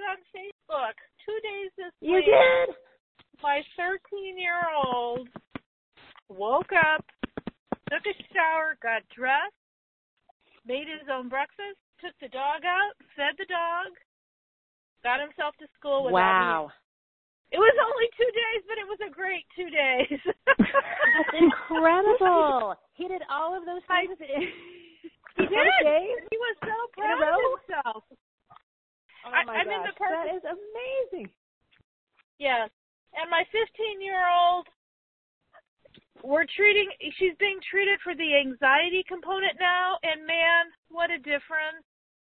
on Facebook 2 days this You week. did? My 13-year-old woke up, took a shower, got dressed, made his own breakfast, took the dog out, fed the dog, got himself to school without me. It was only 2 days, but it was a great 2 days. That's incredible. He did all of those things. He did. He was so proud of himself. Oh my gosh, that is amazing. Yes. And my 15-year-old, she's being treated for the anxiety component now, and man, what a difference.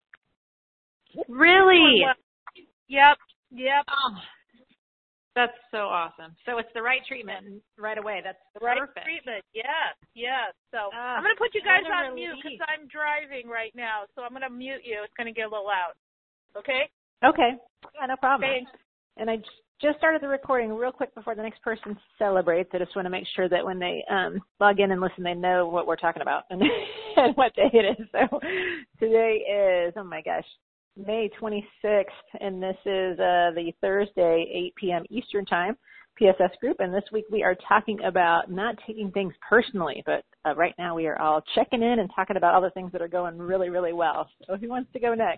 Really? Yep. Oh, that's so awesome. So it's the right treatment right away. That's the right perfect. treatment. Yes. So I'm going to put you guys on mute because I'm driving right now. So I'm going to mute you. It's going to get a little loud. Okay? Okay. Yeah, no problem. Thanks. And I just started the recording real quick before the next person celebrates. I just want to make sure that when they log in and listen, they know what we're talking about and, and what day it is. So today is, oh my gosh, May 26th, and this is the Thursday, 8 p.m. Eastern Time, PSS Group. And this week we are talking about not taking things personally, but right now we are all checking in and talking about all the things that are going really, really well. So who wants to go next?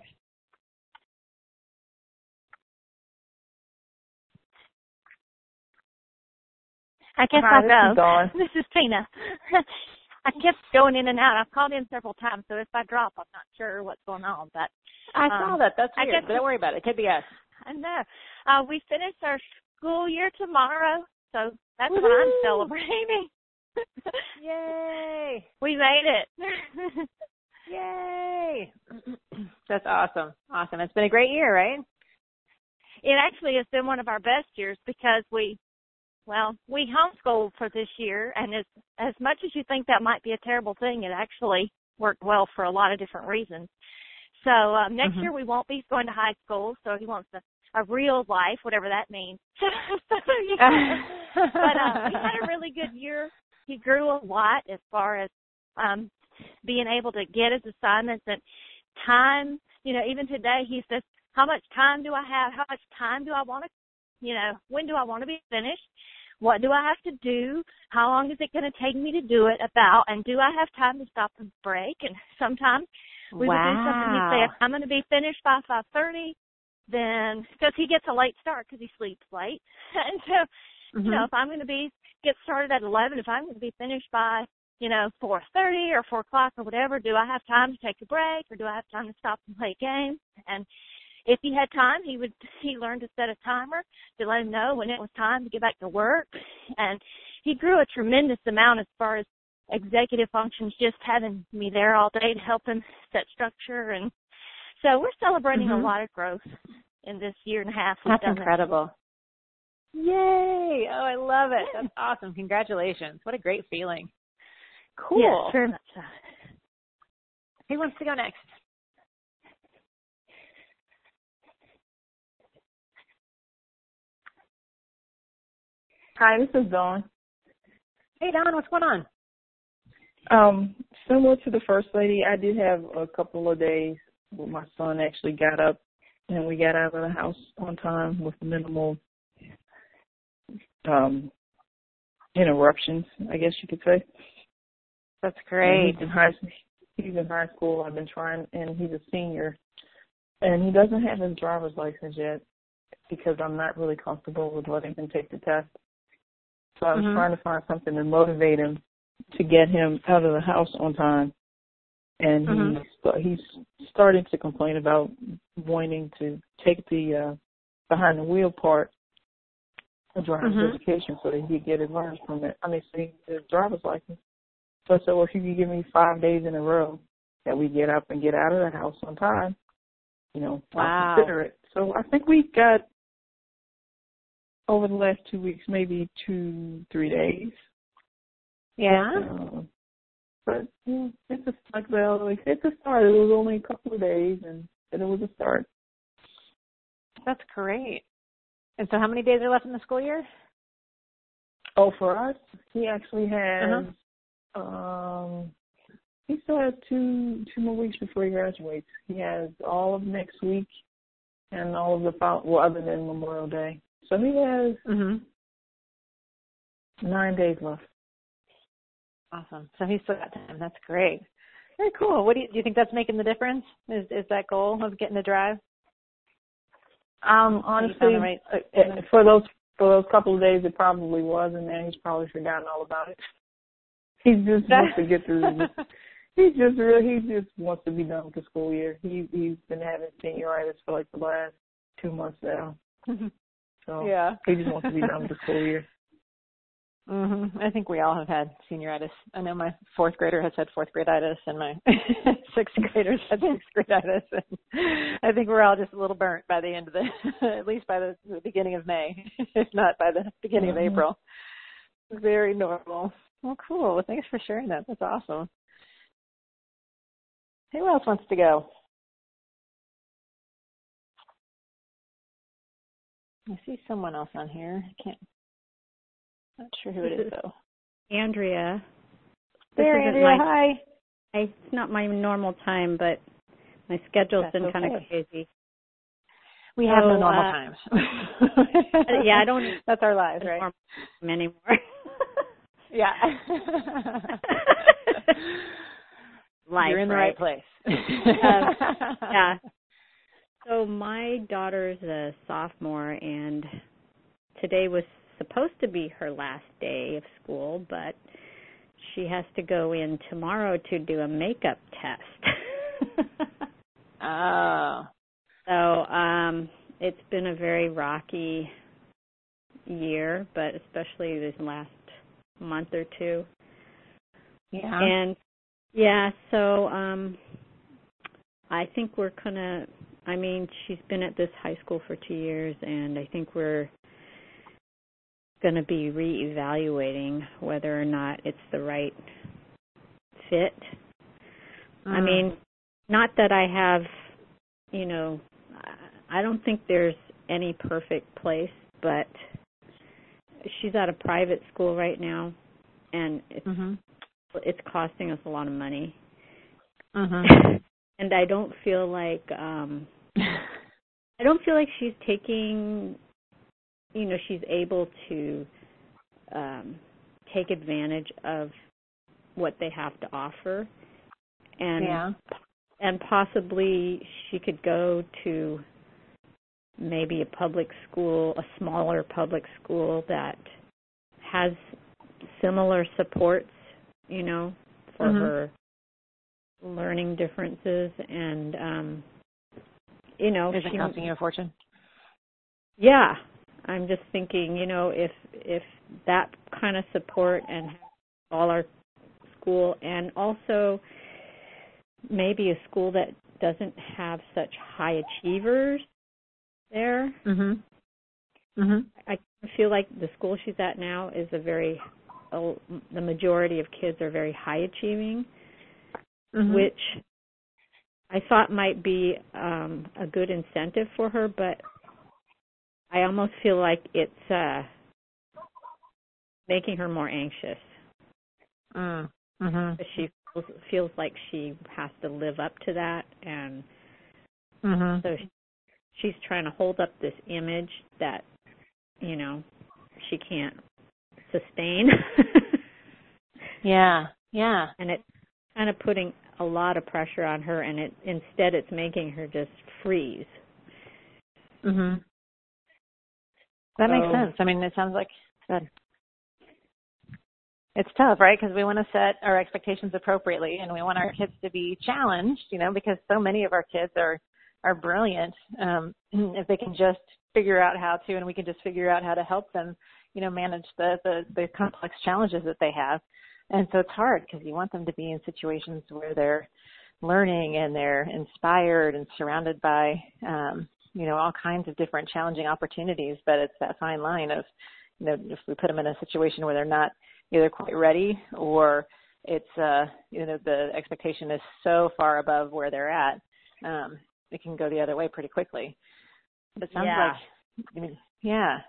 I guess I'll go. This is Tina. I kept going in and out. I've called in several times, so if I drop, I'm not sure what's going on. But I saw that. That's weird, but don't worry about it. It could be us. I know. We finished our school year tomorrow, so that's what I'm celebrating. Yay! We made it. Yay! That's awesome. Awesome. It's been a great year, right? It actually has been one of our best years because we homeschooled for this year, and as much as you think that might be a terrible thing, it actually worked well for a lot of different reasons. So next year we won't be going to high school, so he wants a real life, whatever that means. But we had a really good year. He grew a lot as far as being able to get his assignments and time. You know, even today he says, how much time do I have? How much time do I want to, when do I want to be finished? What do I have to do? How long is it going to take me to do it about? And do I have time to stop and break? And sometimes we would do something. He'd say, if I'm going to be finished by 5:30, then, because he gets a late start because he sleeps late. And so, if I'm going to get started at 11, if I'm going to be finished by, 4:30 or 4 o'clock or whatever, do I have time to take a break or do I have time to stop and play a game? And if he had time, he learned to set a timer to let him know when it was time to get back to work. And he grew a tremendous amount as far as executive functions, just having me there all day to help him set structure. And so we're celebrating a lot of growth in this year and a half. That's incredible. Yay! Oh, I love it. That's awesome. Congratulations. What a great feeling. Cool. Yes, very much so. Who wants to go next? Hi, this is Dawn. Hey, Dawn, what's going on? Similar to the First Lady, I did have a couple of days where my son actually got up and we got out of the house on time with minimal interruptions, I guess you could say. That's great. He's in high school. I've been trying, and he's a senior. And he doesn't have his driver's license yet because I'm not really comfortable with letting him take the test. So I was trying to find something to motivate him to get him out of the house on time. And he's starting to complain about wanting to take the behind the wheel part of driver's education so that he could get his learner's permit. So he gets his driver's license. So I said, well, if you could give me 5 days in a row that we get up and get out of the house on time, I'll consider it. So I think we got, over the last 2 weeks, maybe 2-3 days. Yeah. But it's a start. It's a start. It was only a couple of days, and it was a start. That's great. And so how many days are left in the school year? Oh, for us, he actually has, he still has two more weeks before he graduates. He has all of next week and all of the other than Memorial Day. So he has 9 days left. Awesome. So he's still got time. That's great. Very cool. What do you think that's making the difference? Is that goal of getting to drive? Honestly, for those couple of days, it probably was, and then he's probably forgotten all about it. He just wants to get through this. He just wants to be done with the school year. He's been having senioritis for like the last 2 months now. So yeah, he just wants to be done with the school year. I think we all have had senioritis. I know my 4th grader has had 4th graditis, and my 6th graders had 6th graditis. And I think we're all just a little burnt by the end of at least by the beginning of May, if not by the beginning of April. Very normal. Well, cool. Well, thanks for sharing that. That's awesome. Who else wants to go? I see someone else on here. Not sure who it is, though. Andrea. There, Andrea. Hi. It's not my normal time, but my schedule's been kind of crazy. We have no normal times. Yeah, I don't. That's our lives, right? Anymore. Yeah. Life, you're in the right place. Yeah. So my daughter's a sophomore, and today was supposed to be her last day of school, but she has to go in tomorrow to do a makeup test. Oh. So it's been a very rocky year, but especially this last month or two. Yeah. And yeah, so I think we're she's been at this high school for 2 years, and I think we're going to be reevaluating whether or not it's the right fit. I mean, not that I have, I don't think there's any perfect place, but she's at a private school right now, and it's costing us a lot of money. And I don't feel like she's taking, she's able to take advantage of what they have to offer, and possibly she could go to maybe a public school, a smaller public school that has similar supports, for her learning differences, and is it costing you a fortune? Yeah, I'm just thinking, if that kind of support and all our school, and also maybe a school that doesn't have such high achievers there. I feel like the school she's at now is the majority of kids are very high achieving, which I thought might be a good incentive for her, but I almost feel like it's making her more anxious. She feels like she has to live up to that, and so she's trying to hold up this image that, she can't sustain. Yeah. And it's kind of putting a lot of pressure on her, and instead it's making her just freeze. That makes sense. I mean, it sounds like it's tough, right? Because we want to set our expectations appropriately, and we want our kids to be challenged, because so many of our kids are brilliant. If they can just figure out how to, and we can just figure out how to help them, manage the complex challenges that they have. And so it's hard because you want them to be in situations where they're learning and they're inspired and surrounded by, all kinds of different challenging opportunities. But it's that fine line of, if we put them in a situation where they're not either quite ready, or it's, the expectation is so far above where they're at, it can go the other way pretty quickly. But it sounds like, yeah.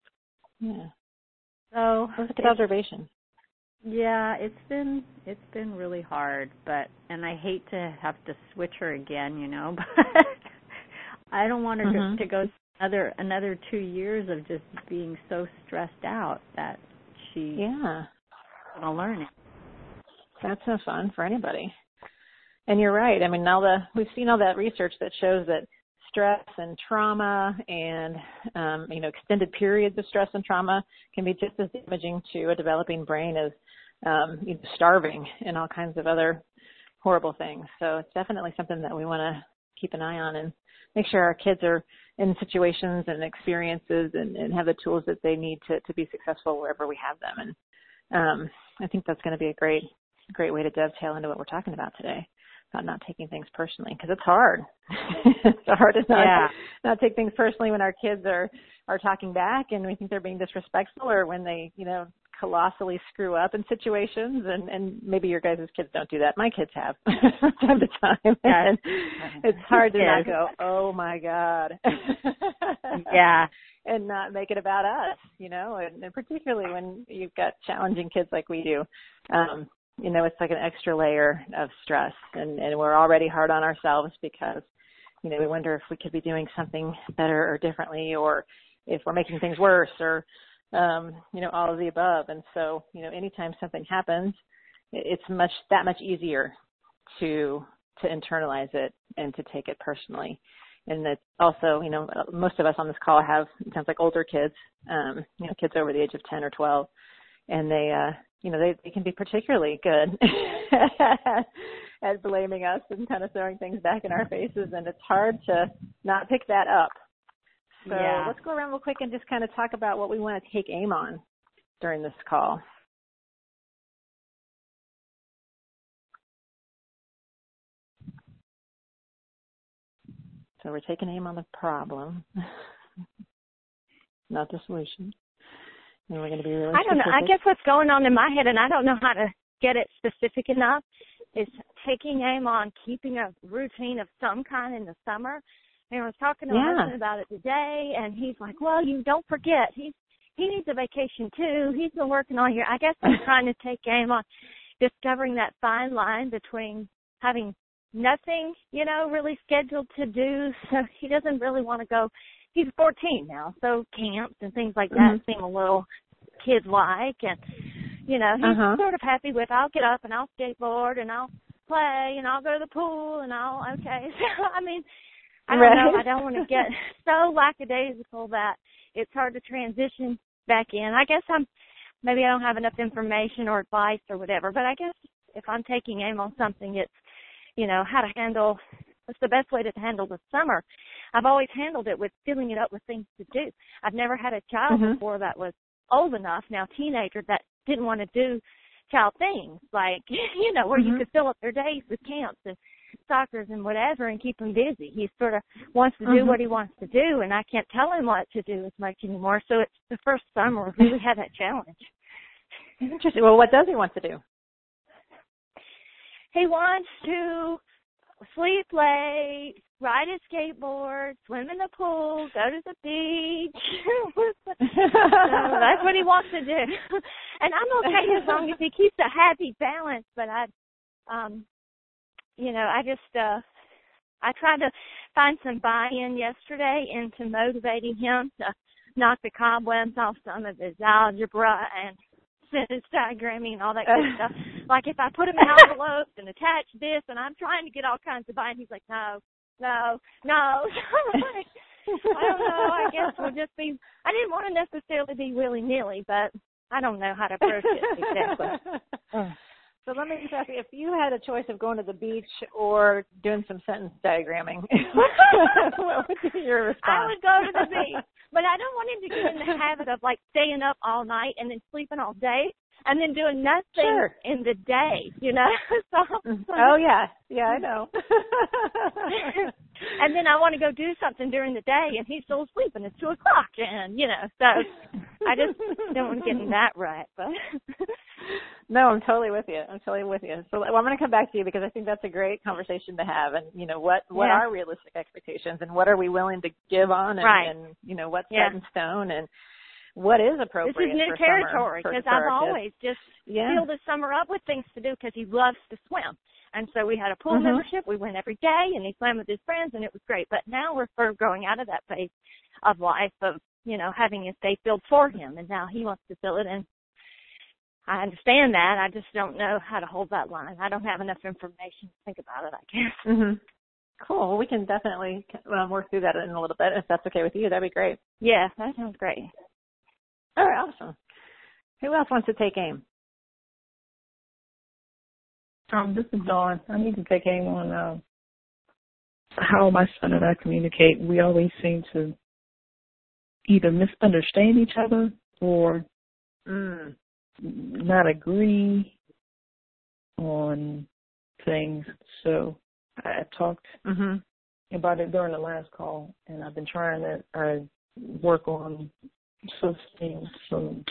So that's a good observation. Yeah, it's been really hard, and I hate to have to switch her again, but I don't want her to go another 2 years of just being so stressed out that she's going to learn it. That's no fun for anybody. And you're right. I mean, we've seen all that research that shows that stress and trauma and, extended periods of stress and trauma can be just as damaging to a developing brain as starving and all kinds of other horrible things. So it's definitely something that we want to keep an eye on and make sure our kids are in situations and experiences and have the tools that they need to be successful wherever we have them. And I think that's going to be a great way to dovetail into what we're talking about today, about not taking things personally, because it's hard. It's hard to not take things personally when our kids are talking back and we think they're being disrespectful, or when they, colossally screw up in situations, and maybe your guys' kids don't do that. My kids have from time to time. And it's hard to not go, oh my God. And not make it about us, and particularly when you've got challenging kids like we do. It's like an extra layer of stress, and we're already hard on ourselves because, we wonder if we could be doing something better or differently, or if we're making things worse, or all of the above. And so, anytime something happens, it's that much easier to internalize it and to take it personally. And it's also, most of us on this call have, it sounds like, older kids, kids over the age of 10 or 12, and they can be particularly good at blaming us and kind of throwing things back in our faces, and it's hard to not pick that up. So let's go around real quick and just kind of talk about what we want to take aim on during this call. So we're taking aim on the problem, not the solution. And we're going to be really I don't know. I guess what's going on in my head, and I don't know how to get it specific enough, is taking aim on keeping a routine of some kind in the summer. And I was talking to my husband about it today, and he's like, well, you don't forget, he needs a vacation too. He's been working all year. I guess I'm trying to take aim on discovering that fine line between having nothing, really scheduled to do. So he doesn't really want to go. He's 14 now, so camps and things like that seem a little kid-like. And, he's sort of happy with, I'll get up and I'll skateboard and I'll play and I'll go to the pool and okay. So, I mean, I don't know. I don't want to get so lackadaisical that it's hard to transition back in. I guess maybe I don't have enough information or advice or whatever, but I guess if I'm taking aim on something, it's, how to handle, what's the best way to handle the summer. I've always handled it with filling it up with things to do. I've never had a child before that was old enough, now teenager, that didn't want to do child things, like, where you could fill up their days with camps and soccers and whatever and keep him busy. He sort of wants to do what he wants to do, and I can't tell him what to do as much anymore. So it's the first summer we really had that challenge. Interesting. Well, what does he want to do? He wants to sleep late, ride a skateboard, swim in the pool, go to the beach. So that's what he wants to do. And I'm okay as long as he keeps a happy balance, but I tried to find some buy-in yesterday into motivating him to knock the cobwebs off some of his algebra and sentence diagramming and all that good stuff. Like if I put him in envelopes and attach this, and I'm trying to get all kinds of buy-in, he's like, no. So I'm like, I don't know. I guess we'll just be. I didn't want to necessarily be willy-nilly, but I don't know how to approach it exactly. So let me just ask you, if you had a choice of going to the beach or doing some sentence diagramming, what would be your response? I would go to the beach, but I don't want him to get in the habit of like staying up all night and then sleeping all day and then doing nothing in the day, Oh, yeah. Yeah, I know. And then I want to go do something during the day, and he's still asleep, and it's 2:00, and, so I just don't want to get in that rut. But No, I'm totally with you. So I'm going to come back to you because I think that's a great conversation to have. And, what are realistic expectations, and what are we willing to give on, and what's set in stone, and what is appropriate. This is new territory because I've always just filled the summer up with things to do because he loves to swim. And so we had a pool membership. We went every day, and he swam with his friends, and it was great. But now we're sort of growing out of that phase of life of, you know, having a state filled for him, and now he wants to fill it. And I understand that. I just don't know how to hold that line. I don't have enough information to think about it, I guess. Mm-hmm. Cool. Well, we can definitely work through that in a little bit. If that's okay with you, that'd be great. Yeah, that sounds great. All right, awesome. Who else wants to take aim? This is Dawn. I need to take aim on how my son and I communicate. We always seem to either misunderstand each other or not agree on things. So I talked about it during the last call, and I've been trying to work on some things, some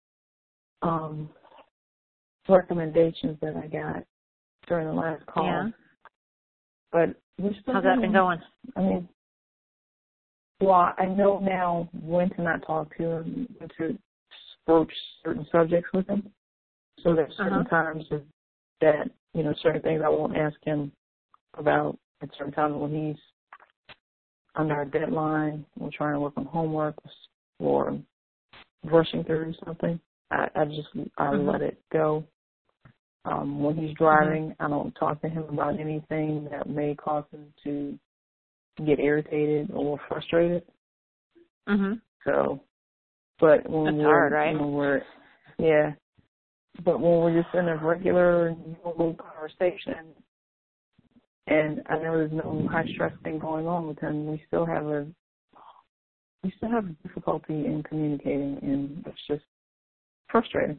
recommendations that I got during the last call. Yeah. But we're still how's that been going? I mean, well, I know now when to not talk to him, when to broach certain subjects with him. So there's certain times that, you know, certain things I won't ask him about at certain times when he's under a deadline, we're trying to work on homework or rushing through something. I let it go. When he's driving, I don't talk to him about anything that may cause him to get irritated or frustrated. So, but when that's hard, right? But when we're just in a regular normal conversation, and I know there's no high stress thing going on with him, we still have difficulty in communicating, and it's just frustrating.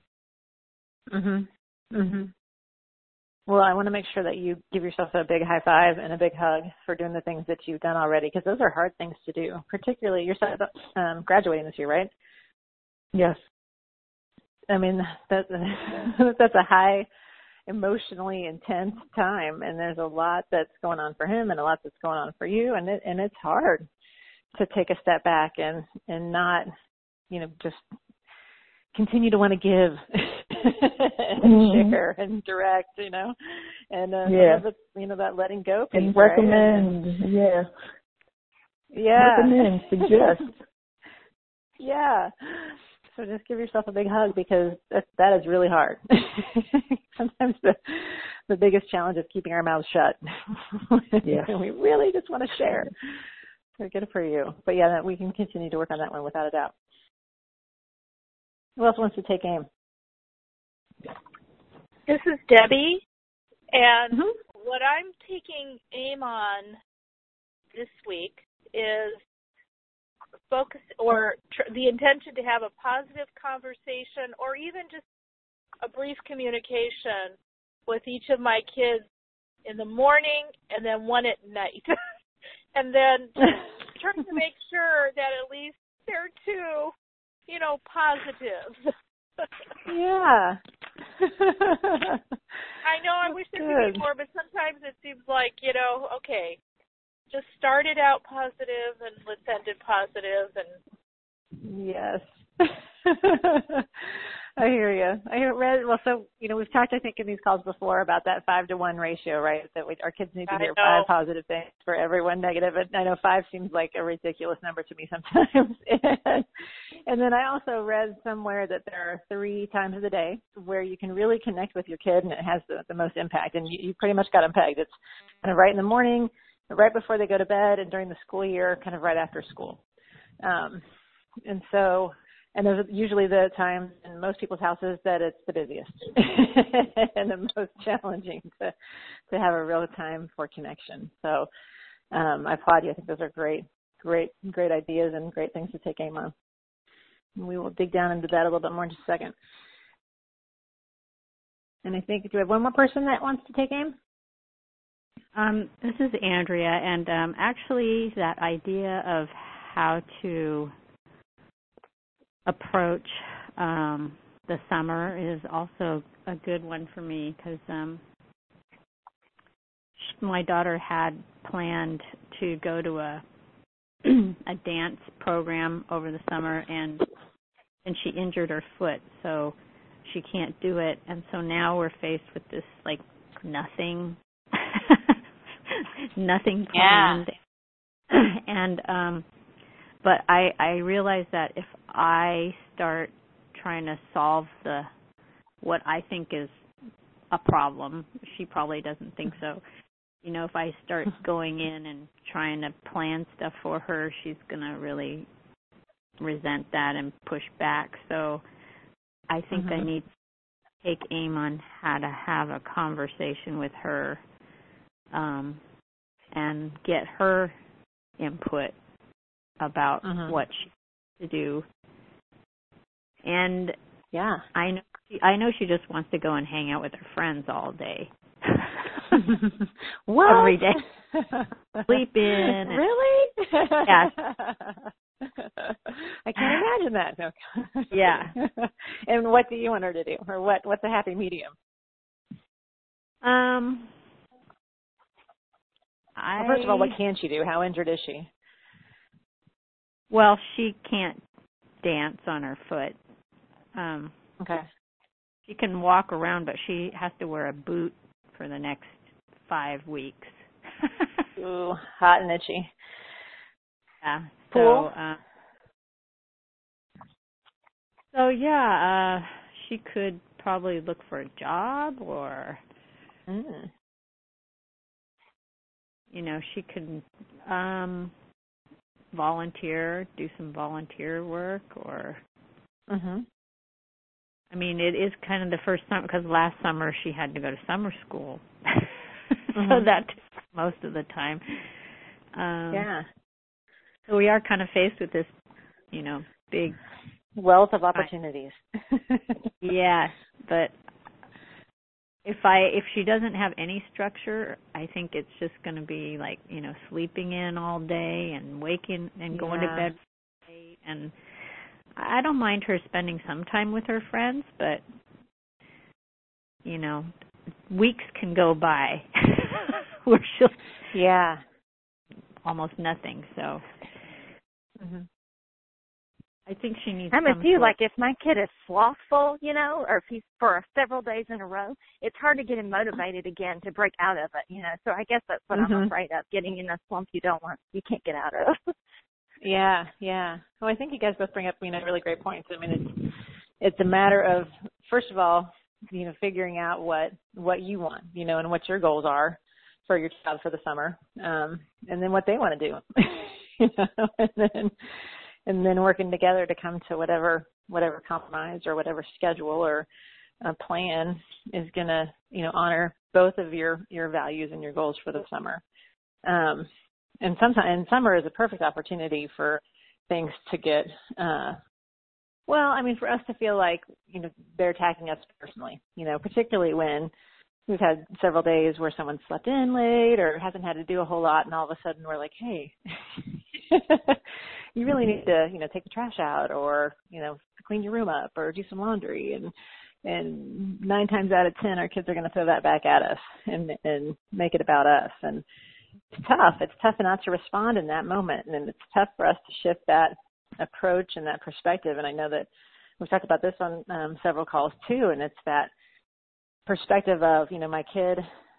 Well, I want to make sure that you give yourself a big high five and a big hug for doing the things that you've done already, because those are hard things to do. Particularly, you're graduating this year, right? Yes. I mean, that's a high, emotionally intense time, and there's a lot that's going on for him and a lot that's going on for you, and it's hard to take a step back and not, you know, just continue to want to give and share and direct, you know, and you know, that letting go piece, and recommend, right? Recommend, suggest. So just give yourself a big hug, because that is really hard. Sometimes the biggest challenge is keeping our mouths shut. And we really just want to share. So good for you. But yeah, we can continue to work on that one without a doubt. Who else wants to take aim? This is Debbie, and what I'm taking aim on this week is focus or the intention to have a positive conversation, or even just a brief communication with each of my kids in the morning and then one at night. And then trying to make sure that at least they're two, you know, positive. Yeah. I know I wish there could be more, but sometimes it seems like, you know, okay, just start it out positive and let's end it positive. And yes. I hear you. Well, so, you know, we've talked, I think, in these calls before about that 5-to-1 ratio, right? That our kids need to hear 5 positive things for every 1 negative. And I know 5 seems like a ridiculous number to me sometimes. And then I also read somewhere that there are 3 times of the day where you can really connect with your kid, and it has the most impact. And you pretty much got them pegged. It's kind of right in the morning, right before they go to bed, and during the school year, kind of right after school. And those are usually the times in most people's houses that it's the busiest and the most challenging to have a real time for connection. So I applaud you. I think those are great ideas and great things to take aim on. And we will dig down into that a little bit more in just a second. And I think, do we have one more person that wants to take aim? This is Andrea, and actually that idea of how to approach the summer is also a good one for me, because my daughter had planned to go to a dance program over the summer, and she injured her foot, so she can't do it. And so now we're faced with this like nothing Nothing planned. Yeah. And but I realize that if I start trying to solve what I think is a problem, she probably doesn't think so. You know, if I start going in and trying to plan stuff for her, she's going to really resent that and push back. So I think I need to take aim on how to have a conversation with her and get her input about what she wants to do. And yeah, I know she just wants to go and hang out with her friends all day. What? Every day. Sleep in. Really? Yeah. I can't imagine that. No. Yeah. And what do you want her to do? Or what's a happy medium? Well, first of all, what can she do? How injured is she? Well, she can't dance on her foot. Okay. She can walk around, but she has to wear a boot for the next 5 weeks. Ooh, hot and itchy. Yeah. Cool. So yeah, she could probably look for a job, or you know, she could volunteer, do some volunteer work, or I mean, it is kind of the first time, because last summer she had to go to summer school. So that took most of the time. Yeah. So we are kind of faced with this, you know, big wealth of opportunities. Yes, but if she doesn't have any structure, I think it's just going to be like, you know, sleeping in all day and waking and going to bed late. And I don't mind her spending some time with her friends, but, you know, weeks can go by where she'll almost nothing. So I think she needs. I'm with you. Like if my kid is slothful, you know, or if he's for several days in a row, it's hard to get him motivated again to break out of it, you know. So I guess that's what I'm afraid of, getting in a slump you can't get out of. Yeah. Well, I think you guys both bring up, you know, really great points. I mean, it's a matter of, first of all, you know, figuring out what you want, you know, and what your goals are for your child for the summer, and then what they want to do, you know, and then working together to come to whatever compromise or whatever schedule or plan is going to, you know, honor both of your values and your goals for the summer. And summer is a perfect opportunity for things to get, well, I mean, for us to feel like, you know, they're attacking us personally, you know, particularly when we've had several days where someone slept in late or hasn't had to do a whole lot, and all of a sudden we're like, hey, you really need to, you know, take the trash out, or, you know, clean your room up, or do some laundry. And 9 times out of 10, our kids are going to throw that back at us and make it about us. And it's tough. It's tough not to respond in that moment. And it's tough for us to shift that approach and that perspective. And I know that we've talked about this on several calls too. And it's that perspective of, you know, my kid,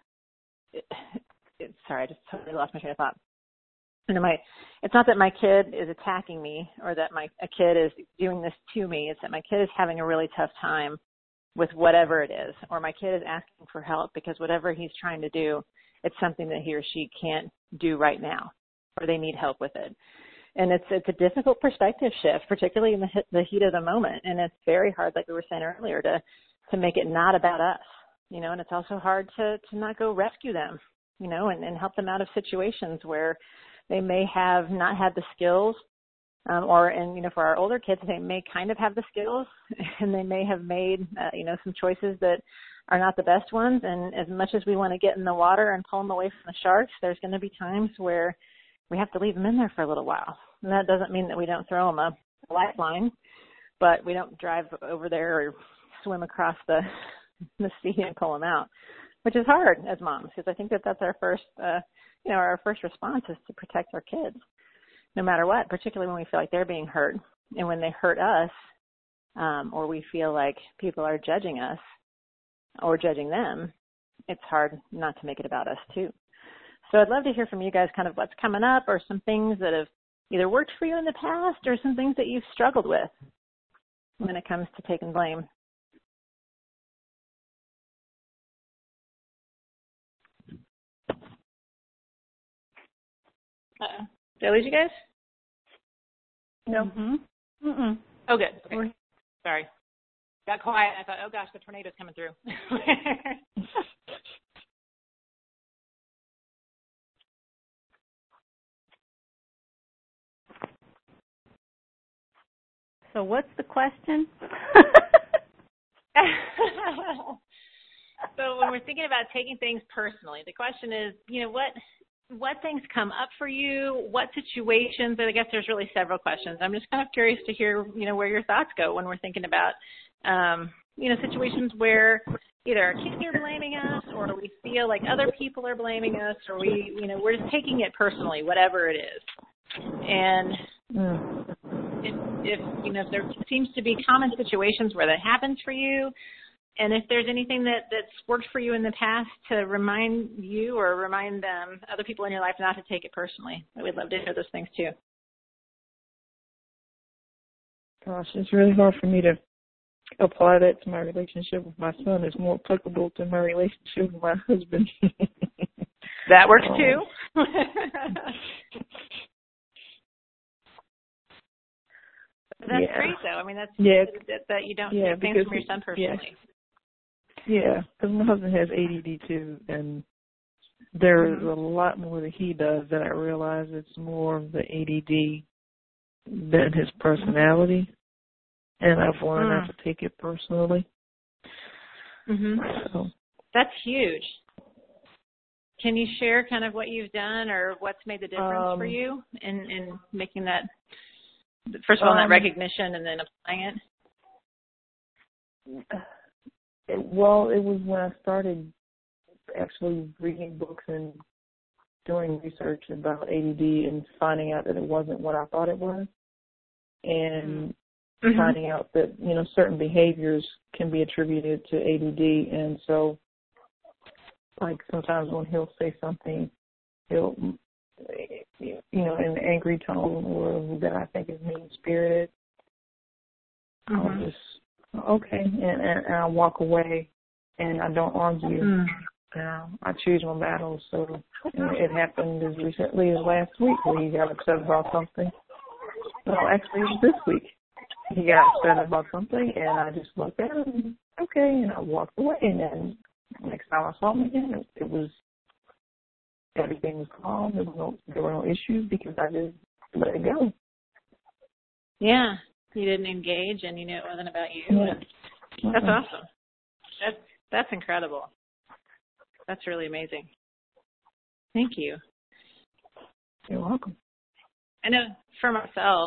sorry, I just totally lost my train of thought. You know, it's not that my kid is attacking me or that a kid is doing this to me. It's that my kid is having a really tough time with whatever it is, or my kid is asking for help because whatever he's trying to do, it's something that he or she can't do right now, or they need help with it. And it's a difficult perspective shift, particularly in the heat of the moment. And it's very hard, like we were saying earlier, to make it not about us, you know, and it's also hard to not go rescue them, you know, and help them out of situations where they may have not had the skills, and, you know, for our older kids, they may kind of have the skills and they may have made, you know, some choices that are not the best ones. And as much as we want to get in the water and pull them away from the sharks, there's going to be times where we have to leave them in there for a little while. And that doesn't mean that we don't throw them a lifeline, but we don't drive over there or swim across the sea and pull them out, which is hard as moms, because I think that's our first, you know, our first response is to protect our kids, no matter what, particularly when we feel like they're being hurt. And when they hurt us, or we feel like people are judging us or judging them, it's hard not to make it about us too. So I'd love to hear from you guys kind of what's coming up or some things that have either worked for you in the past or some things that you've struggled with when it comes to taking blame. Uh-oh. Did I lose you guys? No. Mm-hmm. Mm-mm. Oh, good. Okay. Sorry. Got quiet. I thought, oh, gosh, the tornado's coming through. So what's the question? So when we're thinking about taking things personally, the question is, what things come up for you? What situations? I guess there's really several questions. I'm just kind of curious to hear, where your thoughts go when we're thinking about, situations where either our kids are blaming us or we feel like other people are blaming us or we're just taking it personally, whatever it is. And if there seems to be common situations where that happens for you, and if there's anything that's worked for you in the past to remind you or remind other people in your life not to take it personally, we'd love to hear those things too. Gosh, it's really hard for me to apply that to my relationship with my son. It's more applicable to my relationship with my husband. That works too. That's great, though. I mean, that's that you don't take things from your son personally. Yeah, because my husband has ADD too, and there's a lot more that he does that I realize it's more of the ADD than his personality, and I've learned not to take it personally. So. That's huge. Can you share kind of what you've done or what's made the difference for you in making that, first of all, that recognition and then applying it? Well, it was when I started actually reading books and doing research about ADD and finding out that it wasn't what I thought it was, and finding out that, certain behaviors can be attributed to ADD. And so, like, sometimes when he'll say something, he'll, in an angry tone or that I think is mean-spirited, I'll just, okay, and I walk away, and I don't argue. I choose my battles. So it happened as recently as last week where he got upset about something. Well, actually, it was this week. He got upset about something, and I just looked at him, okay, and I walked away. And then next time I saw him again, everything was calm. There were no issues because I just let it go. Yeah. You didn't engage, and it wasn't about you. Yeah. That's awesome. That's incredible. That's really amazing. Thank you. You're welcome. I know for myself,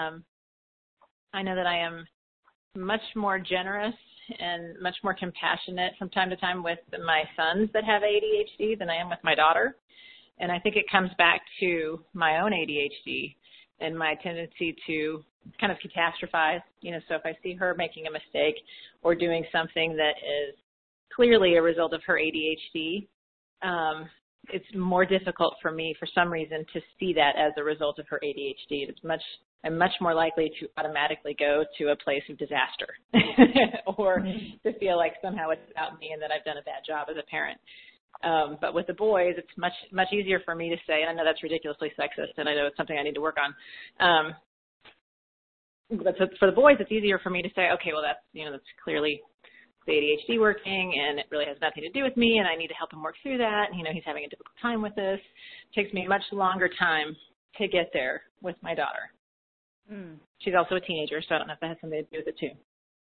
I know that I am much more generous and much more compassionate from time to time with my sons that have ADHD than I am with my daughter. And I think it comes back to my own ADHD and my tendency to kind of catastrophize, so if I see her making a mistake or doing something that is clearly a result of her ADHD, it's more difficult for me for some reason to see that as a result of her ADHD. I'm much more likely to automatically go to a place of disaster or to feel like somehow it's about me and that I've done a bad job as a parent. But with the boys, it's much easier for me to say, and I know that's ridiculously sexist, and I know it's something I need to work on. But for the boys, it's easier for me to say, okay, well, that's clearly the ADHD working, and it really has nothing to do with me, and I need to help him work through that. He's having a difficult time with this. It takes me a much longer time to get there with my daughter. She's also a teenager, so I don't know if that has something to do with it, too.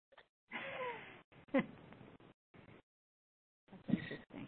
That's interesting.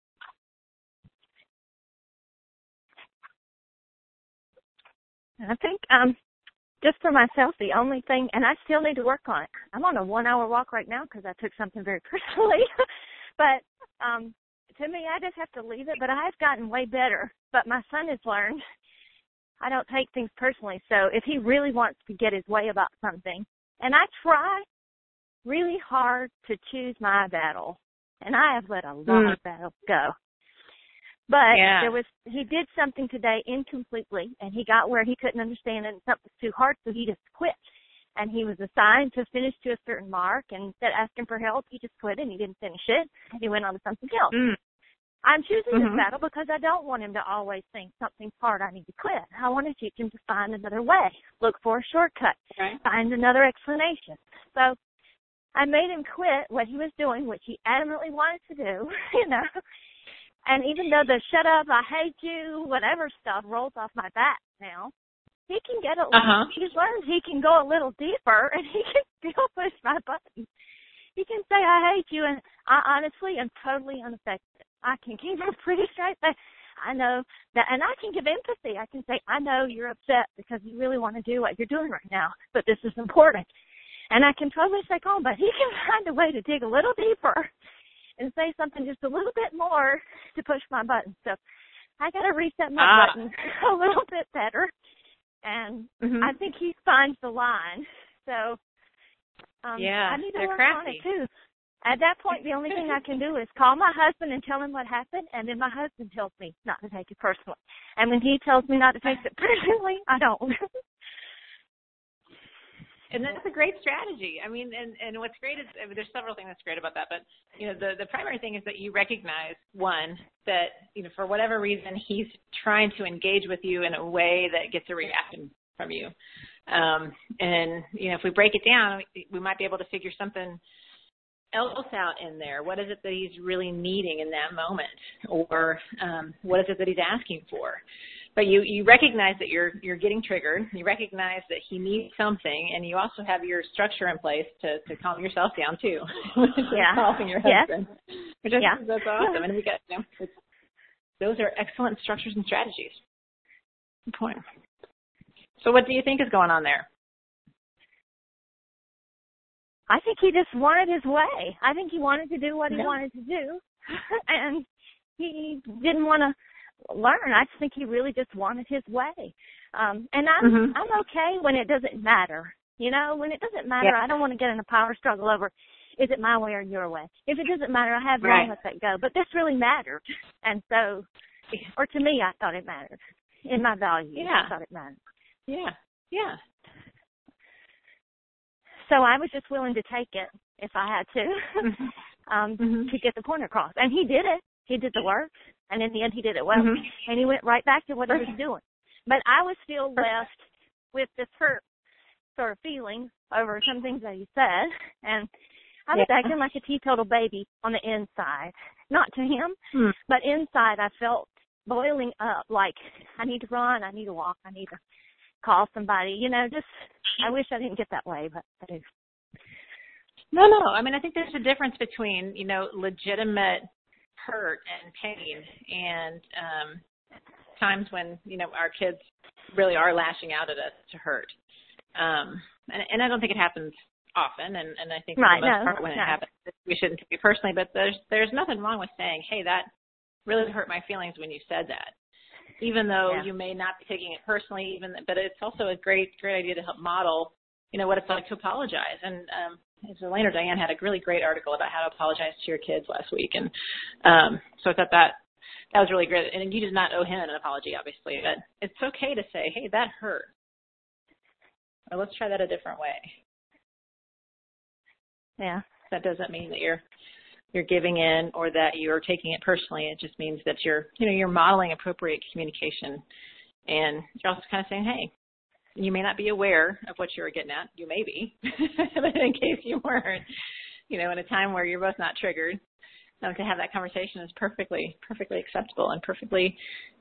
I think just for myself, the only thing, and I still need to work on it. I'm on a 1-hour walk right now because I took something very personally. But to me, I just have to leave it. But I've gotten way better. But my son has learned I don't take things personally. So if he really wants to get his way about something, and I try really hard to choose my battle and I have let a lot of battles go. But he did something today incompletely, and he got where he couldn't understand it, and something was too hard, so he just quit. And he was assigned to finish to a certain mark, and instead of asking for help, he just quit, and he didn't finish it, and he went on to something else. I'm choosing this battle because I don't want him to always think something's hard, I need to quit. I want to teach him to find another way, look for a shortcut, find another explanation. So I made him quit what he was doing, which he adamantly wanted to do, you know. And even though the shut up, I hate you, whatever stuff rolls off my back now, he can get a little, he's learned he can go a little deeper, and he can still push my buttons. He can say, I hate you, and I honestly am totally unaffected. I can keep a pretty straight face. I know that, and I can give empathy. I can say, I know you're upset because you really want to do what you're doing right now, but this is important. And I can totally stay calm, but he can find a way to dig a little deeper and say something just a little bit more to push my buttons. So I got to reset my buttons a little bit better. And I think he finds the line. So I need to work on it too. At that point, the only thing I can do is call my husband and tell him what happened, and then my husband tells me not to take it personally. And when he tells me not to take it personally, I don't. And that's a great strategy. I mean, and what's great is, I mean, there's several things that's great about that, but, you know, the primary thing is that you recognize, one, that, you know, for whatever reason, he's trying to engage with you in a way that gets a reaction from you. And, you know, if we break it down, we might be able to figure something else out in there. What is it that he's really needing in that moment? Or what is it that he's asking for? But you recognize that you're getting triggered. You recognize that he needs something, and you also have your structure in place to calm yourself down too. Calming your husband. Which I think that's awesome. And we got, you know, those are excellent structures and strategies. Good point. So what do you think is going on there? I think he just wanted his way. I think he wanted to do what he wanted to do, and he didn't want to learn. I just think he really just wanted his way. And I'm okay when it doesn't matter. You know, when it doesn't matter, I don't want to get in a power struggle over, is it my way or your way? If it doesn't matter, I have to let that go. But this really mattered. And so, or to me, I thought it mattered. In my values, I thought it mattered. Yeah. So I was just willing to take it if I had to get the point across. And he did it. He did the work. And in the end, he did it well. And he went right back to what he was doing. But I was still left with this hurt sort of feeling over some things that he said. And I was acting like a teetotal baby on the inside. Not to him, but inside I felt boiling up like I need to run, I need to walk, I need to call somebody. You know, just I wish I didn't get that way, but I do. No. I mean, I think there's a difference between, you know, legitimate hurt and pain and times when, you know, our kids really are lashing out at us to hurt. And I don't think it happens often, and I think for the most part when it happens, we shouldn't take it personally, but there's nothing wrong with saying, hey, that really hurt my feelings when you said that. Even though you may not be taking it personally, but it's also a great idea to help model, you know, what it's like to apologize. And Elaine or Diane had a really great article about how to apologize to your kids last week, and so I thought that was really great. And you did not owe him an apology, obviously, but it's okay to say, hey, that hurt, or let's try that a different way. Yeah, that doesn't mean that you're giving in or that you're taking it personally. It just means that you're modeling appropriate communication, and you're also kind of saying, hey, you may not be aware of what you were getting at. You may be, but in case you weren't, you know, in a time where you're both not triggered, to have that conversation is perfectly acceptable and perfectly,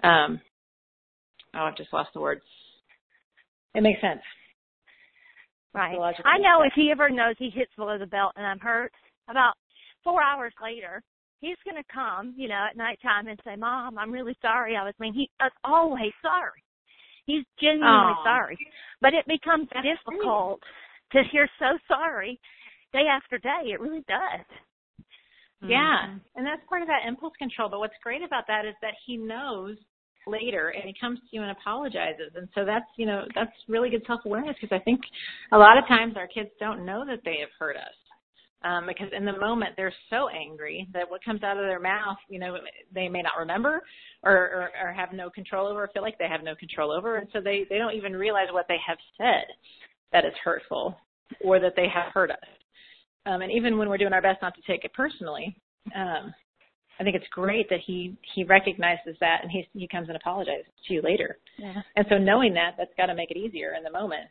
I've just lost the words. It makes sense. Right. I know if he ever knows he hits below the belt and I'm hurt, about 4 hours later, he's going to come, you know, at nighttime and say, Mom, I'm really sorry I was mean. He is always sorry. He's genuinely sorry. But it becomes difficult to hear so sorry day after day. It really does. Yeah. And that's part of that impulse control. But what's great about that is that he knows later and he comes to you and apologizes. And so that's, you know, that's really good self-awareness, because I think a lot of times our kids don't know that they have hurt us. because in the moment they're so angry that what comes out of their mouth, they may not remember or have no control over, or feel like they have no control over, and so they don't even realize what they have said that is hurtful or that they have hurt us. And even when we're doing our best not to take it personally, I think it's great that he recognizes that, and he comes and apologizes to you later. Yeah. And so knowing that's got to make it easier in the moment.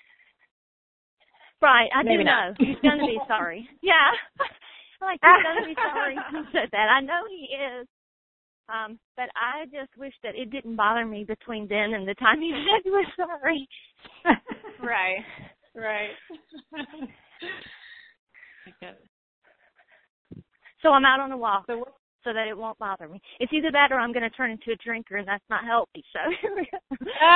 Right, I Maybe do know. not. He's going to be sorry. Yeah. Like, he's going to be sorry he said that. I know he is. But I just wish that it didn't bother me between then and the time he said he was sorry. Right. So I'm out on a walk so that it won't bother me. It's either that or I'm going to turn into a drinker, and that's not healthy. So here we go.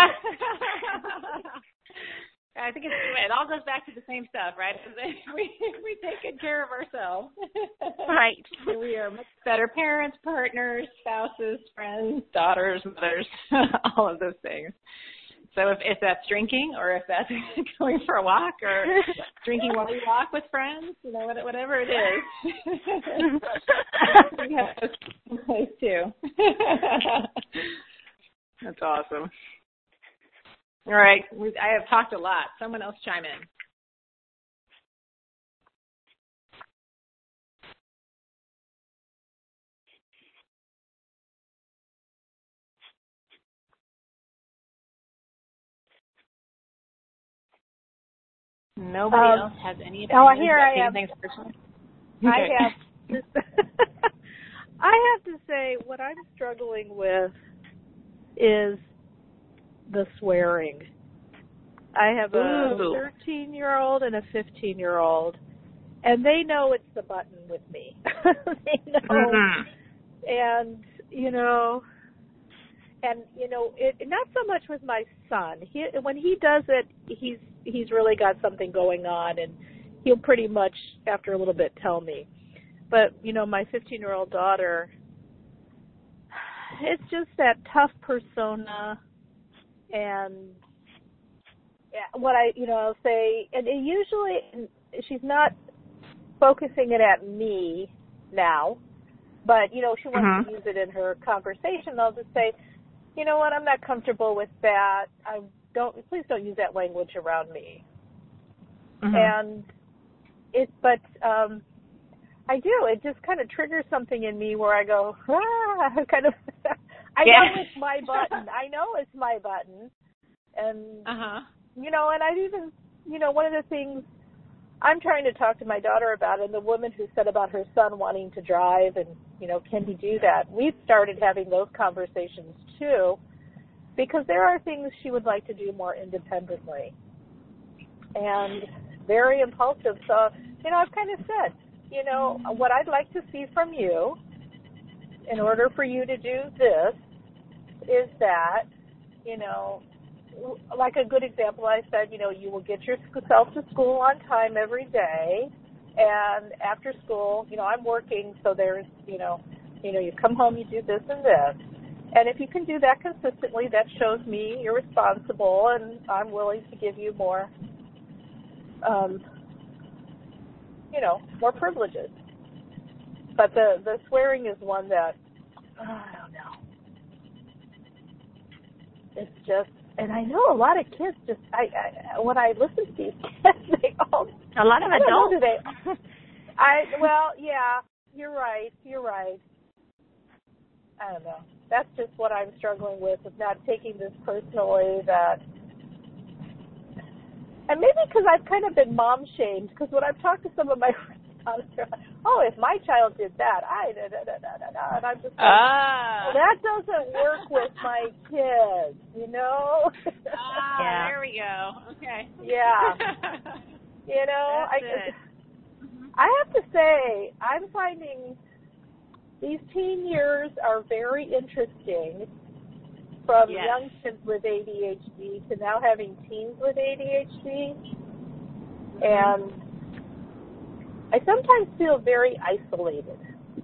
I think it all goes back to the same stuff, right? We take good care of ourselves. Right. We are much better parents, partners, spouses, friends, daughters, mothers, all of those things. So if that's drinking, or if that's going for a walk, or drinking while you walk with friends, whatever it is, we have those in place too. That's awesome. All right, I have talked a lot. Someone else chime in. Nobody else has any opinions about taking things personally? I have to say what I'm struggling with is the swearing. I have a 13-year-old and a 15-year-old, and they know it's the button with me. They know. Mm-hmm. And, not so much with my son. When he does it, he's really got something going on, and he'll pretty much, after a little bit, tell me. But, my 15-year-old daughter, it's just that tough persona, and what I'll say, and usually she's not focusing it at me now, but, she wants to use it in her conversation. I'll just say, you know what, I'm not comfortable with that. Please don't use that language around me. And I do. It just kind of triggers something in me where I go, kind of, I know it's my button. I know it's my button. And, and I've even, one of the things I'm trying to talk to my daughter about, and the woman who said about her son wanting to drive and, can he do that? We've started having those conversations too, because there are things she would like to do more independently. And very impulsive. So, I've kind of said, what I'd like to see from you in order for you to do this is that, like a good example, I said, you will get yourself to school on time every day, and after school, I'm working, so there's, you come home, you do this and this. And if you can do that consistently, that shows me you're responsible, and I'm willing to give you more, more privileges. But the swearing is one that, I don't know. It's just, and I know a lot of kids just, when I listen to these kids, they all, a lot of adults. Yeah, you're right. I don't know. That's just what I'm struggling with not taking this personally, and maybe because I've kind of been mom shamed, because when I've talked to some of my friends, they're like, if my child did that, and I'm just like, that doesn't work with my kids, There we go. Okay. Yeah. I have to say, I'm finding these teen years are very interesting, from young kids with ADHD to now having teens with ADHD. And I sometimes feel very isolated.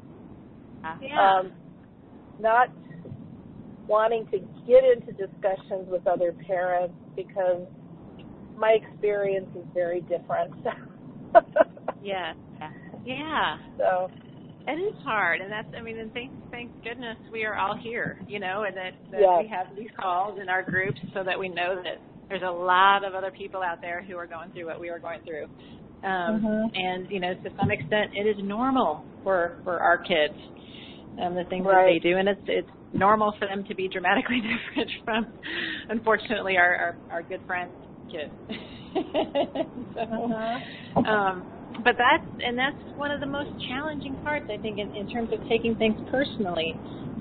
Not wanting to get into discussions with other parents because my experience is very different. Yeah. Yeah. So it is hard, and and thank goodness we are all here, and that yes. we have these calls in our groups so that we know that there's a lot of other people out there who are going through what we are going through. And, to some extent, it is normal for our kids, the things that they do, and it's normal for them to be dramatically different from, unfortunately, our good friends' kids. But that's one of the most challenging parts, I think, in terms of taking things personally.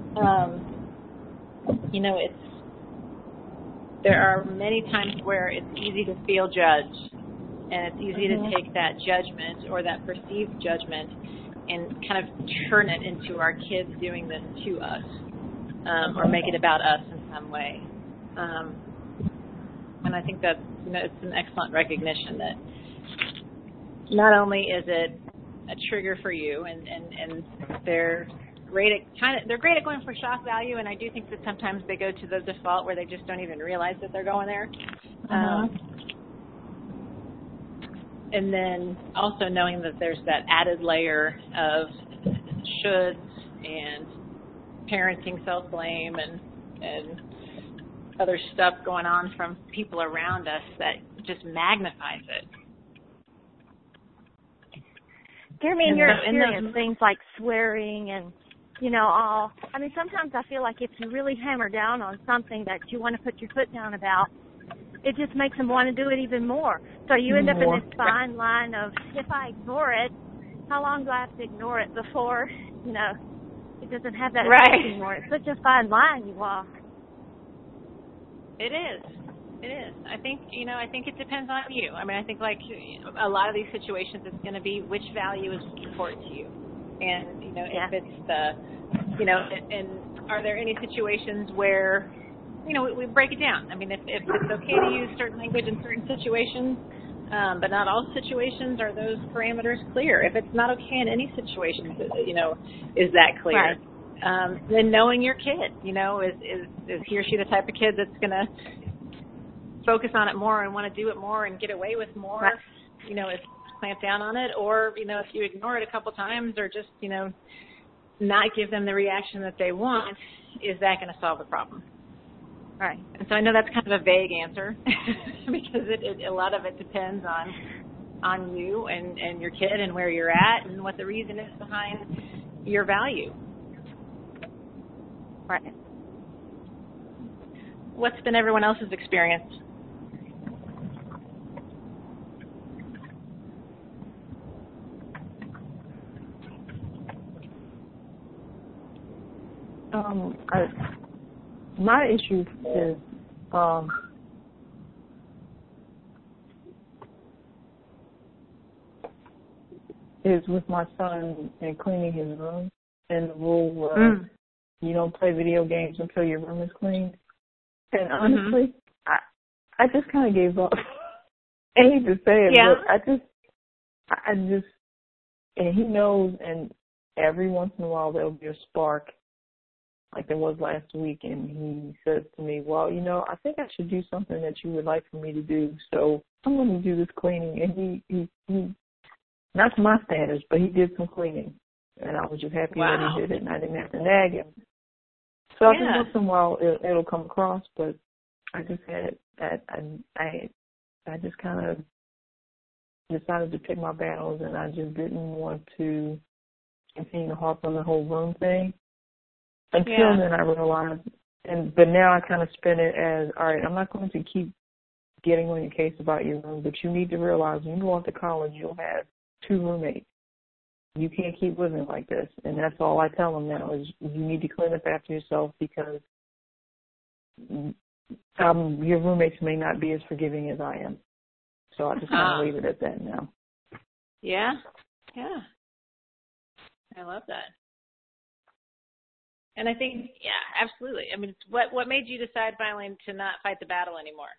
There are many times where it's easy to feel judged, and it's easy to take that judgment or that perceived judgment and kind of turn it into our kids doing this to us, or make it about us in some way. And I think that it's an excellent recognition that not only is it a trigger for you, and they're great at going for shock value, and I do think that sometimes they go to the default where they just don't even realize that they're going there. And then also knowing that there's that added layer of shoulds and parenting self-blame and other stuff going on from people around us that just magnifies it. Jeremy, in your experience, things like swearing and, sometimes I feel like if you really hammer down on something that you want to put your foot down about, it just makes them want to do it even more. So you end up in this fine line of, if I ignore it, how long do I have to ignore it before, it doesn't have that effect anymore. It's such a fine line you walk. It is. I think it depends on you. I think like a lot of these situations, it's going to be which value is important to you. And, if it's and are there any situations where, we break it down. If it's okay to use certain language in certain situations, but not all situations, are those parameters clear? If it's not okay in any situation, is that clear? Right. Then knowing your kid, is he or she the type of kid that's going to focus on it more and want to do it more and get away with more, is clamp down on it, or, if you ignore it a couple times or just, not give them the reaction that they want, is that going to solve the problem? Right. And so I know that's kind of a vague answer because a lot of it depends on you and your kid and where you're at and what the reason is behind your value. Right. What's been everyone else's experience? My issue is with my son and cleaning his room, and the rule was you don't play video games until your room is cleaned. And honestly, I just kind of gave up. I hate to say it, but I just, and he knows, and every once in a while there'll be a spark, like there was last week, and he says to me, well, I think I should do something that you would like for me to do, so I'm going to do this cleaning. And he not to my standards, but he did some cleaning, and I was just happy that he did it, and I didn't have to nag him. So I think once in a while it'll come across, but I just I just kind of decided to pick my battles, and I just didn't want to continue to harp on the whole room thing. Until then, I realized, but now I kind of spin it as, all right, I'm not going to keep getting on your case about your room, but you need to realize when you go off to college, you'll have 2 roommates. You can't keep living like this. And that's all I tell them now is you need to clean up after yourself because your roommates may not be as forgiving as I am. So I just kind of leave it at that now. Yeah. I love that. And I think, absolutely. What made you decide finally to not fight the battle anymore?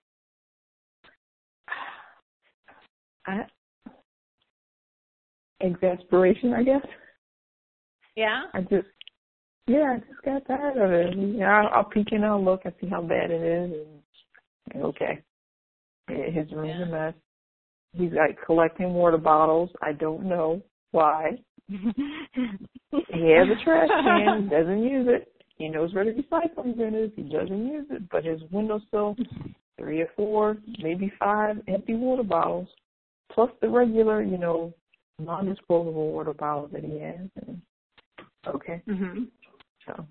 Exasperation, I guess. Yeah? I just got tired of it. I'll peek in, I'll look and see how bad it is, and okay. His room's a mess. He's like collecting water bottles. I don't know why. He has a trash can. He doesn't use it. He knows where the recycling bin is. He doesn't use it. But his windowsill, 3 or 4, maybe 5 empty water bottles, plus the regular, non-disposable water bottles that he has. And, okay. Mm-hmm. So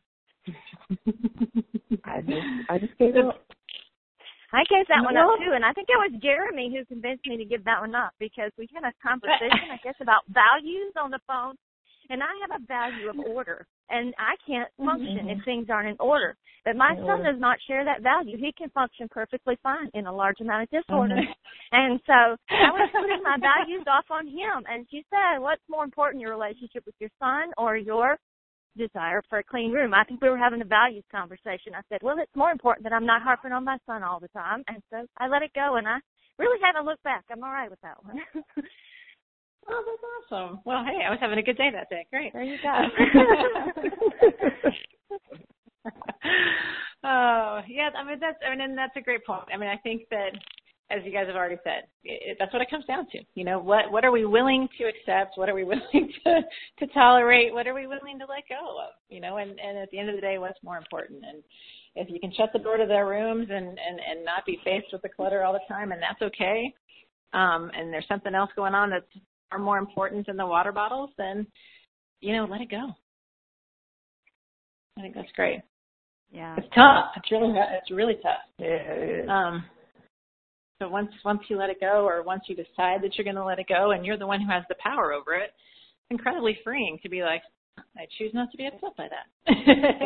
I just gave up. I gave that one up too, and I think it was Jeremy who convinced me to give that one up because we had a conversation, I guess, about values on the phone, and I have a value of order, and I can't function if things aren't in order. But my son does not share that value. He can function perfectly fine in a large amount of disorder. And so I was putting my values off on him, and she said, what's more important, your relationship with your son or your desire for a clean room? I think we were having a values conversation. I said, well, it's more important that I'm not harping on my son all the time. And so I let it go, and I really haven't looked back. I'm all right with that one. Oh, that's awesome. Well, hey, I was having a good day that day. Great. There you go. Oh, yeah, and that's a great point. I mean, I think that, as you guys have already said, that's what it comes down to. What are we willing to accept? What are we willing to tolerate? What are we willing to let go of? And at the end of the day, what's more important? And if you can shut the door to their rooms and not be faced with the clutter all the time, and that's okay, and there's something else going on that's far more important than the water bottles, then, let it go. I think that's great. Yeah. It's tough. It's really tough. Yeah, it is. So once you let it go, or once you decide that you're going to let it go, and you're the one who has the power over it, it's incredibly freeing to be like, I choose not to be upset by that,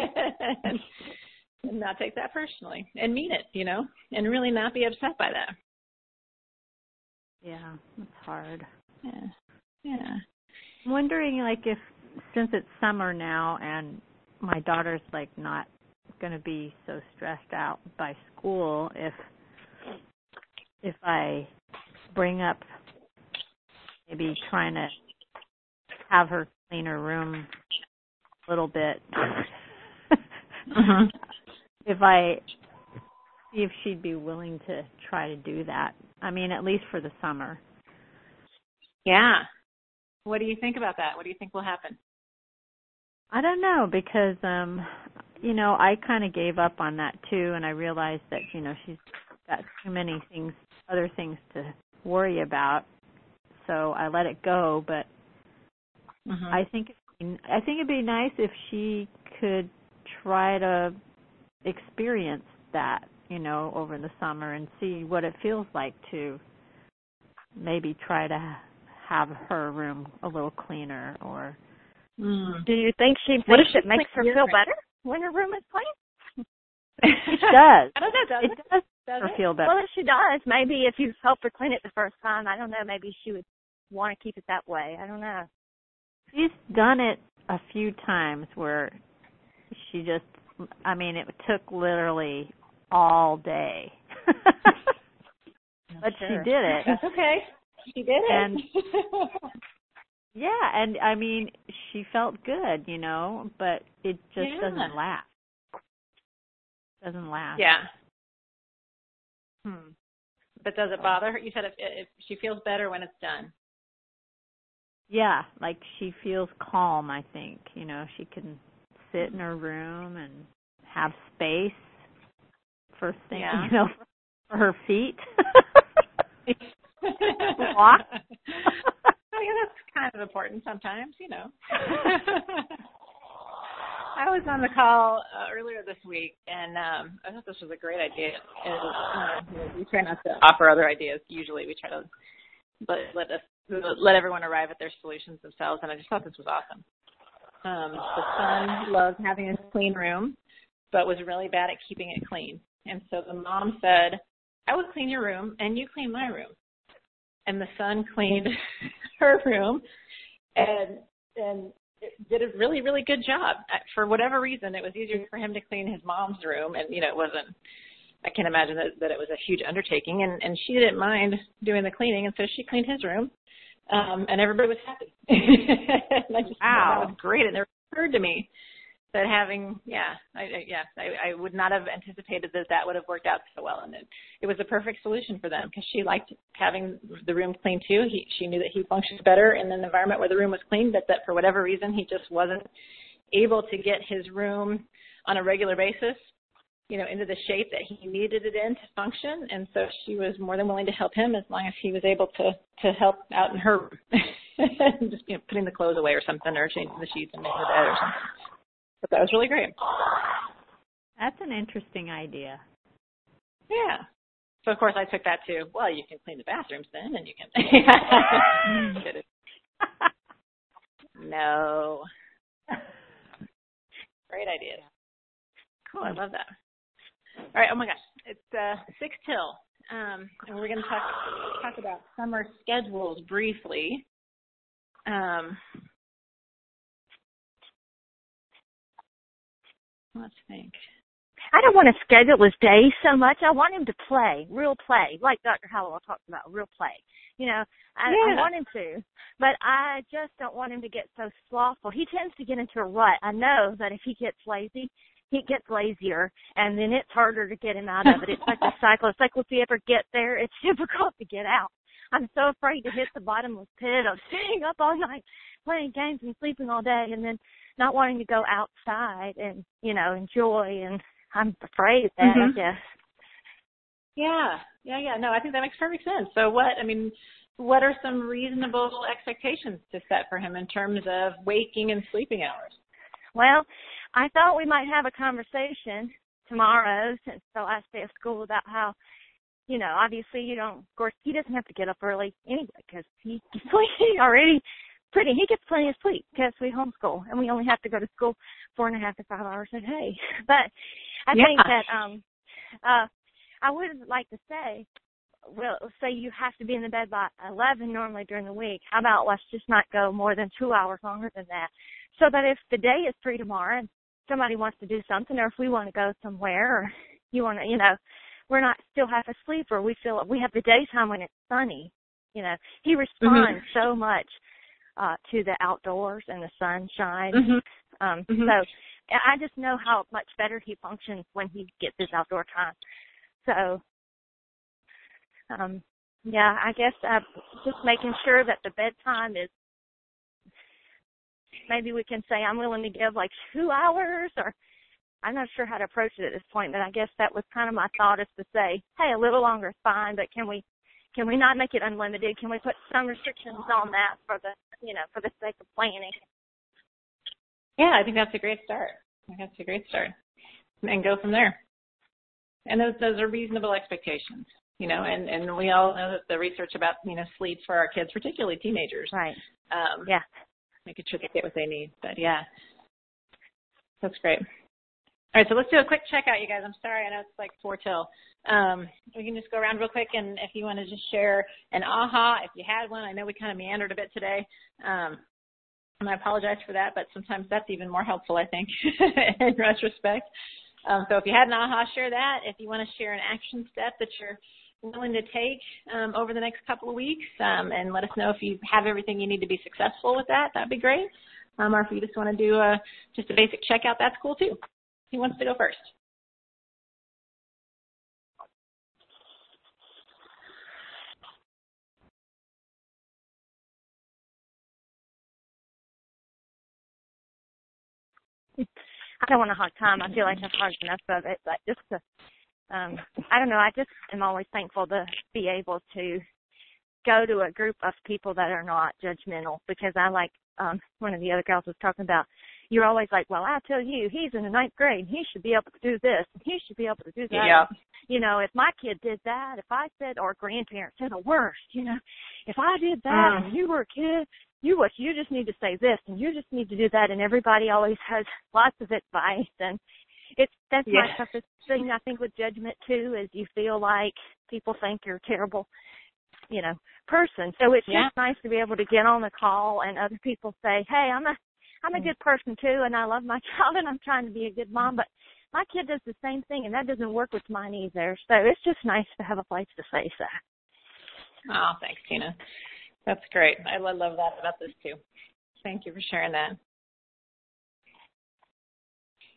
and not take that personally, and mean it, and really not be upset by that. Yeah, it's hard. Yeah. I'm wondering, since it's summer now, and my daughter's not going to be so stressed out by school, if I bring up maybe trying to have her clean her room a little bit, if I see if she'd be willing to try to do that. I mean, at least for the summer. Yeah. What do you think about that? What do you think will happen? I don't know, because, I kind of gave up on that too, and I realized that, she's got too many other things to worry about, so I let it go. But I think it'd be nice if she could try to experience that, over the summer and see what it feels like to maybe try to have her room a little cleaner. Or do you think she thinks it makes her feel better when her room is clean? It does. I don't know. It does her feel better. Well, if she does, maybe if you help her clean it the first time, I don't know, maybe she would want to keep it that way. I don't know. She's done it a few times where she just, it took literally all day. But she did it. That's okay. She did it. And yeah, and she felt good, but it just doesn't last. Doesn't last. Yeah. But does it bother her? You said if she feels better when it's done. Yeah, she feels calm, I think. She can sit in her room and have space for things, for her feet. Walk. That's kind of important sometimes, I was on the call earlier this week, and I thought this was a great idea. And we try not to offer other ideas. Usually, we try to let everyone arrive at their solutions themselves. And I just thought this was awesome. The son loves having a clean room, but was really bad at keeping it clean. And so the mom said, "I will clean your room, and you clean my room." And the son cleaned her room, and did a really, really good job. For whatever reason, it was easier for him to clean his mom's room, and it wasn't. I can imagine that it was a huge undertaking, and she didn't mind doing the cleaning, and so she cleaned his room, and everybody was happy. And I just thought that was great. It never occurred to me that having, I would not have anticipated that would have worked out so well. And it was a perfect solution for them because she liked having the room clean too. She knew that he functions better in an environment where the room was clean, but that for whatever reason, he just wasn't able to get his room on a regular basis, into the shape that he needed it in to function. And so she was more than willing to help him as long as he was able to help out in her room. Just, putting the clothes away or something, or changing the sheets and making the bed or something. But that was really great. That's an interesting idea. Yeah. So, of course, I took that too. Well, you can clean the bathrooms then, and you can. No. Great idea. Cool. I love that. All right. Oh, my gosh. It's 6 till. And we're going to talk about summer schedules briefly. Let's think. I don't want to schedule his day so much. I want him to play, real play, like Dr. Hallowell talks about, real play. I want him to, but I just don't want him to get so slothful. He tends to get into a rut. I know that if he gets lazy, he gets lazier, and then it's harder to get him out of it. It's like a cycle. It's like if we ever get there, it's difficult to get out. I'm so afraid to hit the bottomless pit of staying up all night, playing games and sleeping all day, and then not wanting to go outside and, enjoy. And I'm afraid of that, I guess. Yeah. No, I think that makes perfect sense. So what are some reasonable expectations to set for him in terms of waking and sleeping hours? Well, I thought we might have a conversation tomorrow since the last day of school about how, obviously of course, he doesn't have to get up early anyway because he gets plenty of sleep because we homeschool and we only have to go to school 4.5 to 5 hours a day. But I think that I would like to say, well, say you have to be in the bed by 11 normally during the week. How about let's just not go more than 2 hours longer than that, so that if the day is free tomorrow and somebody wants to do something, or if we want to go somewhere, or you want to, we're not still half asleep, or we feel we have the daytime when it's sunny. He responds so much to the outdoors and the sunshine. So I just know how much better he functions when he gets his outdoor time. So, I guess just making sure that the bedtime is, maybe we can say I'm willing to give like 2 hours, or I'm not sure how to approach it at this point, but I guess that was kind of my thought, is to say, hey, a little longer is fine, but can we not make it unlimited? Can we put some restrictions on that for the sake of planning? Yeah, I think that's a great start. And go from there. And those are reasonable expectations, and we all know that the research about, sleep for our kids, particularly teenagers. Right. Making sure they get what they need. But yeah, that's great. All right, so let's do a quick checkout, you guys. I'm sorry, I know it's like 4 till. We can just go around real quick, and if you want to just share an aha, if you had one. I know we kind of meandered a bit today, and I apologize for that, but sometimes that's even more helpful, I think, in retrospect. So if you had an aha, share that. If you want to share an action step that you're willing to take over the next couple of weeks, and let us know if you have everything you need to be successful with that, that'd be great. Or if you just want to do just a basic checkout, that's cool too. Who wants to go first? I don't want to hog time. I feel like I've hogged enough of it, but just to, I don't know, I just am always thankful to be able to go to a group of people that are not judgmental, because I like, one of the other girls was talking about, you're always like, well, I tell you, he's in the 9th grade, he should be able to do this, and he should be able to do that. Yeah. If my kid did that, if I said, or grandparents, they're the worst, if I did that and you were a kid, you just need to say this, and you just need to do that, and everybody always has lots of advice, and that's my toughest thing, I think, with judgment too, is you feel like people think you're a terrible, person. So it's just nice to be able to get on the call and other people say, hey, I'm a good person too, and I love my child, and I'm trying to be a good mom, but my kid does the same thing, and that doesn't work with mine either. So it's just nice to have a place to say that. Oh, thanks, Tina. That's great. I love that about this too. Thank you for sharing that.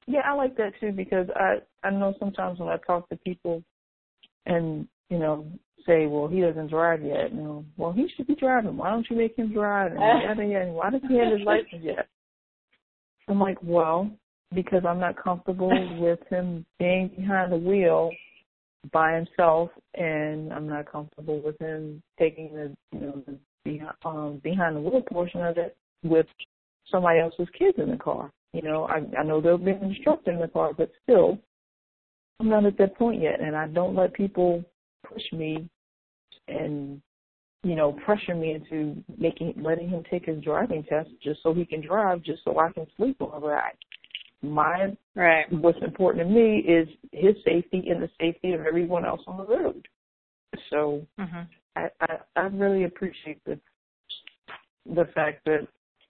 Yeah, I like that too, because I know sometimes when I talk to people and, you know, say, well, he doesn't drive yet. You know, well, he should be driving. Why don't you make him drive? And why doesn't he have his license yet? I'm like, well, because I'm not comfortable with him being behind the wheel by himself, and I'm not comfortable with him taking the, you know, the behind the wheel portion of it with somebody else's kids in the car. You know, I know there'll be an instructor in the car, but still, I'm not at that point yet, and I don't let people push me and, you know, pressure me into letting him take his driving test just so he can drive, just so I can sleep on the ride. What's important to me is his safety and the safety of everyone else on the road. So I really appreciate the fact that,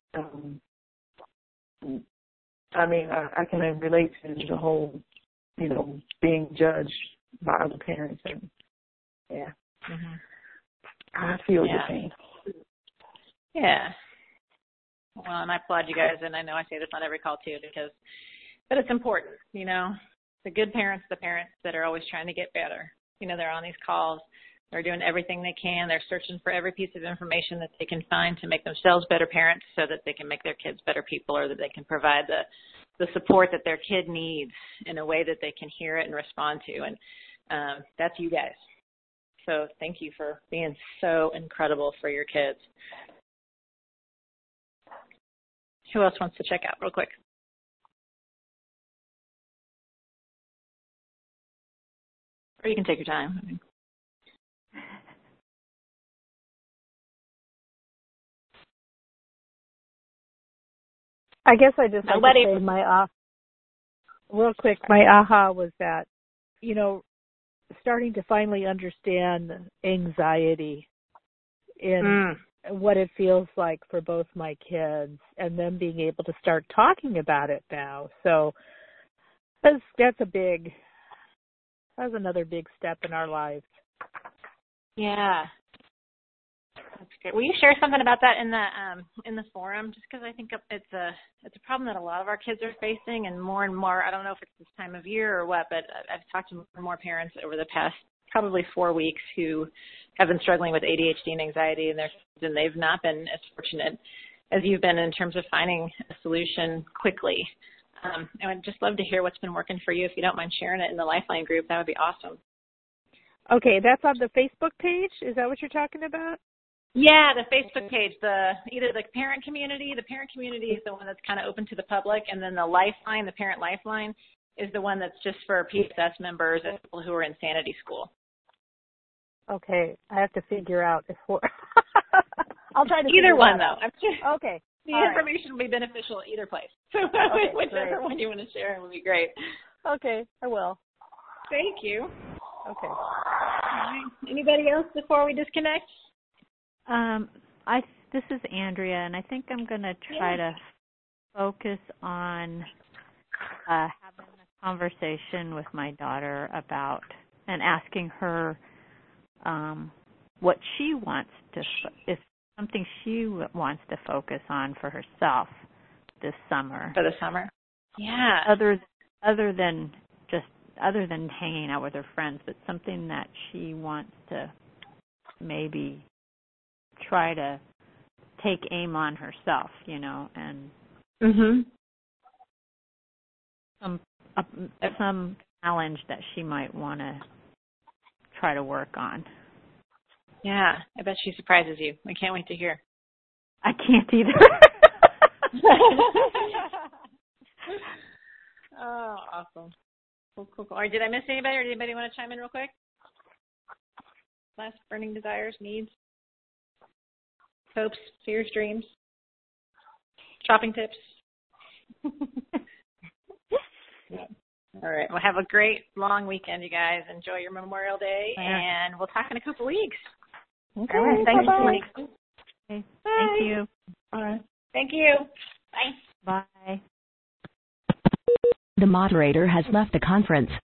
I mean, I can relate to the whole, you know, being judged by other parents, and I feel your pain. Yeah. Well, and I applaud you guys, and I know I say this on every call too, but it's important, you know, the good parents, the parents that are always trying to get better. You know, they're on these calls, they're doing everything they can, they're searching for every piece of information that they can find to make themselves better parents so that they can make their kids better people, or that they can provide the support that their kid needs in a way that they can hear it and respond to. And that's you guys. So thank you for being so incredible for your kids. Who else wants to check out real quick? Or you can take your time. I guess I just like to say real quick, my aha was that, you know, starting to finally understand anxiety in what it feels like for both my kids, and them being able to start talking about it now. So that's another big step in our lives. Yeah. That's great. Will you share something about that in the forum? Just because I think it's a problem that a lot of our kids are facing, and more, I don't know if it's this time of year or what, but I've talked to more parents over the past probably 4 weeks who have been struggling with ADHD and anxiety, and they've not been as fortunate as you've been in terms of finding a solution quickly. I would just love to hear what's been working for you. If you don't mind sharing it in the Lifeline group, that would be awesome. Okay, that's on the Facebook page? Is that what you're talking about? Yeah, the Facebook page, either the parent community. The parent community is the one that's kind of open to the public, and then the Lifeline, the Parent Lifeline, is the one that's just for PSS members and people who are in Sanity School. Okay, I have to figure out if I'll try to either one though. Okay. The information will be beneficial at either place. So whichever one you want to share would be great. Okay, I will. Thank you. Okay. All right. Anybody else before we disconnect? This is Andrea, and I think I'm going to try to focus on having a conversation with my daughter about and asking her what she wants to, if something she wants to focus on for herself this summer. For the summer? Yeah. Other than hanging out with her friends, but something that she wants to maybe try to take aim on herself, you know, and some challenge that she might want to try to work on. Yeah, I bet she surprises you. I can't wait to hear. I can't either. Oh, awesome. Cool. All right, did I miss anybody, or did anybody want to chime in real quick? Last burning desires, needs, hopes, fears, dreams, shopping tips. All right. Well, have a great long weekend, you guys. Enjoy your Memorial Day, and we'll talk in a couple weeks. Okay. All right. Thank you. Okay. Bye. Thank you. All right. Thank you. Bye. Bye. The moderator has left the conference.